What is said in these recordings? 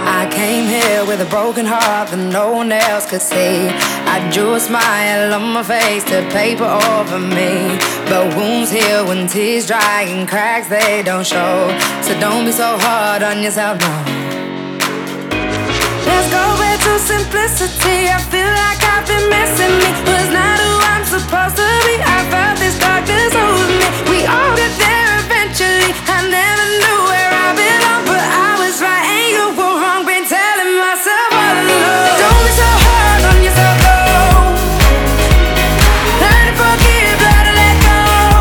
I came here with a broken heart that no one else could see. I drew a smile on my face to paper over me. But wounds heal when tears dry and cracks they don't show. So don't be so hard on yourself, no. Let's go back to simplicity. I feel like I've been missing me. Was not who I'm supposed to be. I felt this darkness over me. We all get there eventually. I never knew where I belong, but I was right and you were wrong. Been telling myself all along. Don't be so hard on yourself, no. Learn to forgive, learn to let go.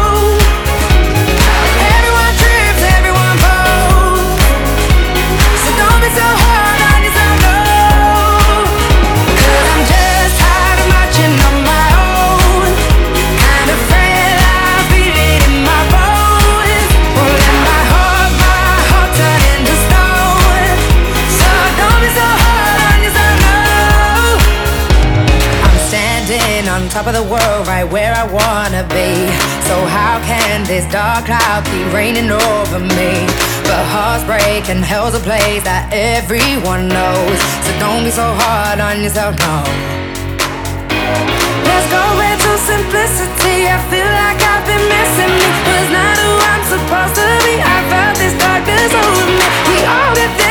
Everyone trips, everyone falls. So don't be so hard on yourself, no. 'Cause I'm just tired of marching on my own. Kind of frail, I feel it in my bones. Won't let my heart turn into stone. So don't be so hard on yourself, no. I'm standing on top of the world, right where I wanna be. So how can this dark cloud keep raining over me? But hearts break and hell's a place that everyone knows. So don't be so hard on yourself, no. Let's go back to simplicity. I feel like I've been missing me. Was not who I'm supposed to be. I felt this darkness over me. We all get there